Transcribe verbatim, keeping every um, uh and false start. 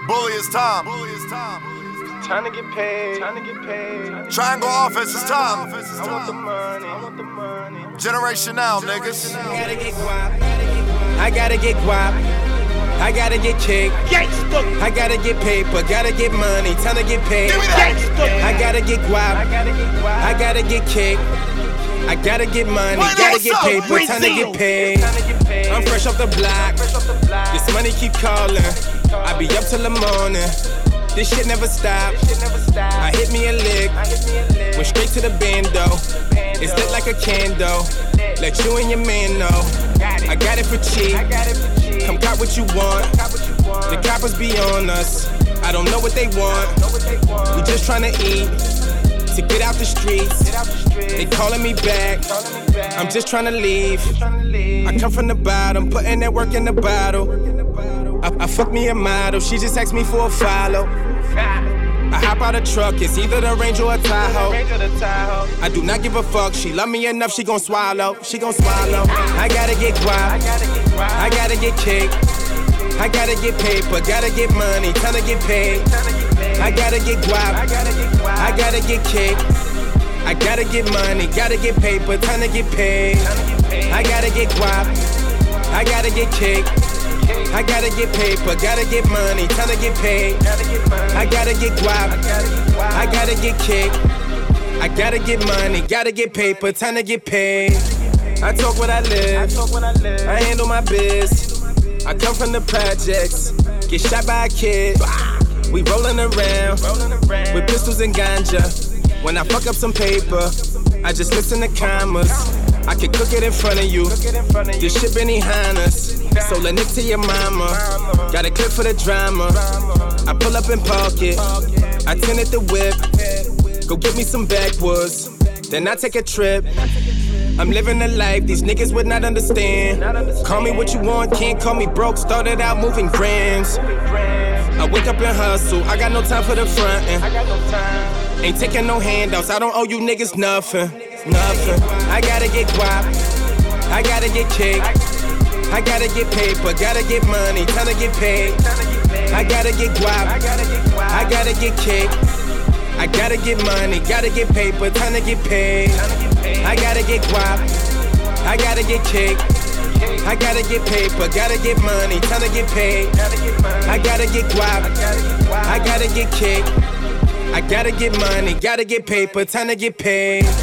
Bully is time. Time to get paid. Time to get paid. Triangle offense is time. I want the money. I want the money. Generation now, niggas. I gotta get guap. I gotta get guap. I gotta get kicked. I gotta get paper. Gotta get money. Time to get paid. I gotta get guap. I gotta get kicked. I gotta get money. Gotta get paper. Time to get paid. I'm fresh off the block. This money keep calling. I be up till the morning. This shit never stop. I hit me a lick. Went straight to the bando. It's lit like a candle. Let you and your man know. I got it for cheap. Come cop what you want. The coppers be on us. I don't know what they want. We just tryna eat. To get out the streets. They calling me back. I'm just tryna leave. I come from the bottom, putting that work in the bottle. I, I fuck me a model, she just asked me for a follow. I hop out a truck, it's either the Range or a Tahoe. I do not give a fuck, she love me enough, she gon' swallow. She gon' swallow. I gotta get guap, I gotta get kicked. I gotta get paper, gotta get money, time to get paid. I gotta get guap, I gotta get kicked. I gotta get money, gotta get paper, time to get paid. I gotta get guap, I gotta get kicked. I gotta get paper, gotta get money, time to get paid. I gotta get guap, I gotta get kicked. I gotta get money, gotta get paper, time to get paid. I talk what I live, I handle my biz. I come from the projects, get shot by a kid. We rollin' around with pistols and ganja. When I fuck up some paper, I just listen to commas. I can cook it in front of you. This shit been behind us. So let Nick to your mama. Got a clip for the drama. I pull up and park it. I tinted the whip. Go get me some backwoods. Then I take a trip. I'm living a life these niggas would not understand. Call me what you want, can't call me broke. Started out moving grams. I wake up and hustle. I got no time for the frontin'. Ain't taking no handouts. I don't owe you niggas nothing. Nothing. I gotta get guap. I gotta get kicked. I gotta get paper. Gotta get money. Time to get paid. I gotta get guap. I gotta get kicked. I gotta get money. Gotta get paper. Time to get paid. I gotta get guap. I gotta get kicked. I gotta get paper. Gotta get money. Time to get paid. I gotta get guap. I gotta get kicked. I gotta get money, gotta get paper, time to get paid.